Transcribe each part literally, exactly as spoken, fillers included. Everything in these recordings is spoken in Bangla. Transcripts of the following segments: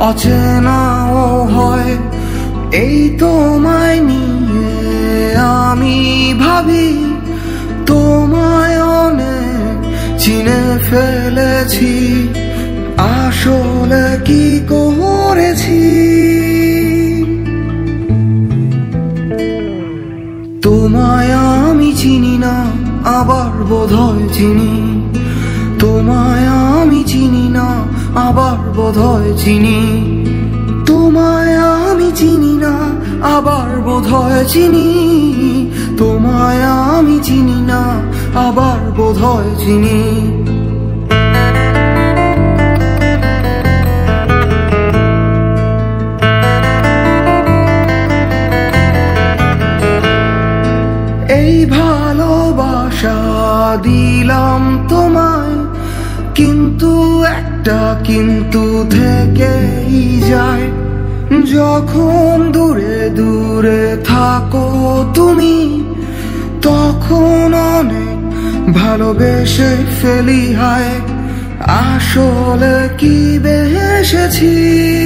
অচেনাও হয়। এই তোমায় নিয়ে আমি ভাবি, তোমায় অনেক চিনে ফেলেছি, আসলে কি করেছি। তোমায় আমি চিনি না, আবার বোধহয় চিনি। তোমায় আমি চিনি না, আবার বোধহয় চিনি। তোমায় আমি চিনি না, আবার বোধহয় চিনি। তোমায় আমি চিনি না, আবার বোধহয় চিনি। এই ভালোবাসা দিলাম তোমায়, কিন্তু একটা কিন্তু থেকেই যায়। যখন দূরে দূরে থাকো তুমি, তখন অনেক ভালোবেসে ফেলি হায়, আসলে কি বেসেছি।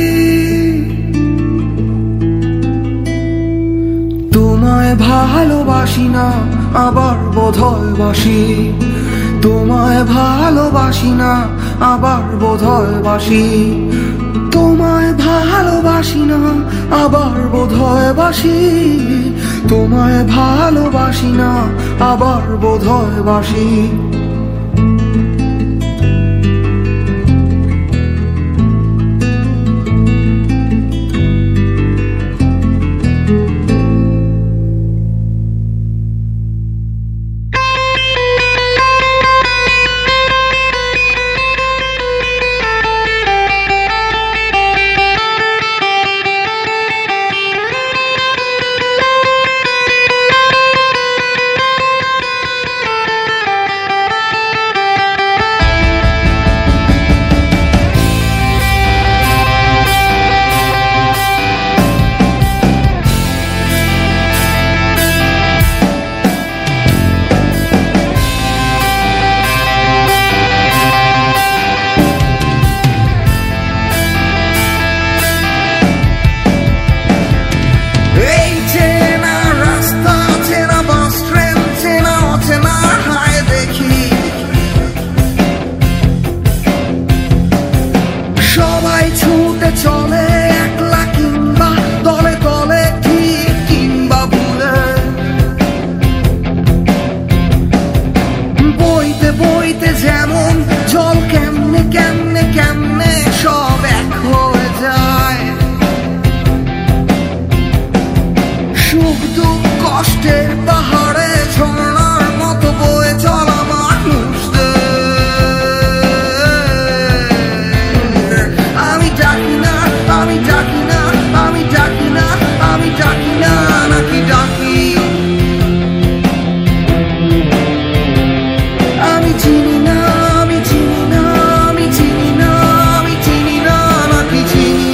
তোমায় ভালোবাসি না, আবার বোধহয় বাসি। তোমায় ভালোবাসি না, আবার বোধহয় বাসি। তোমায় ভালোবাসি না, আবার বোধহয় বাসি। তোমায় ভালোবাসি না, আবার বোধহয় বাসি। ছুটে চলে একলা কিংবা দলে দলে, ঠিক কিংবা ভুলে, বইতে বইতে যেমন জল কেমনে কেমনে কেমনে সব এক হয়ে যায়। সুখ দুঃখ কষ্টের পাহাড়ে ঝর্ণার মতো বয়ে চলা মানুষদের আমি ডাকি না, আমি ডাকি না, আমি ডাকি না, আমি ডাকি না, নাকি ডাকি। আমি চিনি না, আমি চিনি না, আমি চিনি না, আমি চিনি না, নাকি চিনি।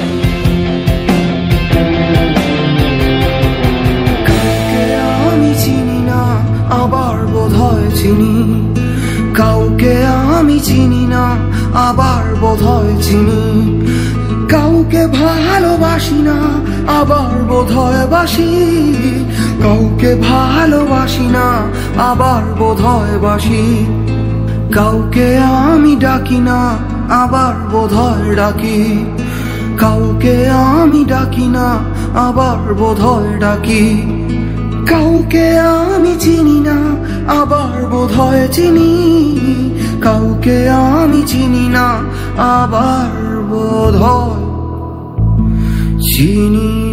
কাউকে আমি চিনি না, আবার বোধহয় চিনি। কাউকে আমি চিনি না, আবার বোধহয় চিনি। কাউকে ভালোবাসি না, আবার বোধহয় বাসি। কাউকে ভালোবাসি না, আবার বোধহয় বাসি। কাউকে আমি ডাকি না, আবার বোধহয় ডাকি। কাউকে আমি ডাকি না, আবার বোধহয় ডাকি। কাউকে আমি চিনি না, আবার বোধহয় চিনি। কাউকে আমি চিনি না, আবার বোধহয় চিনি।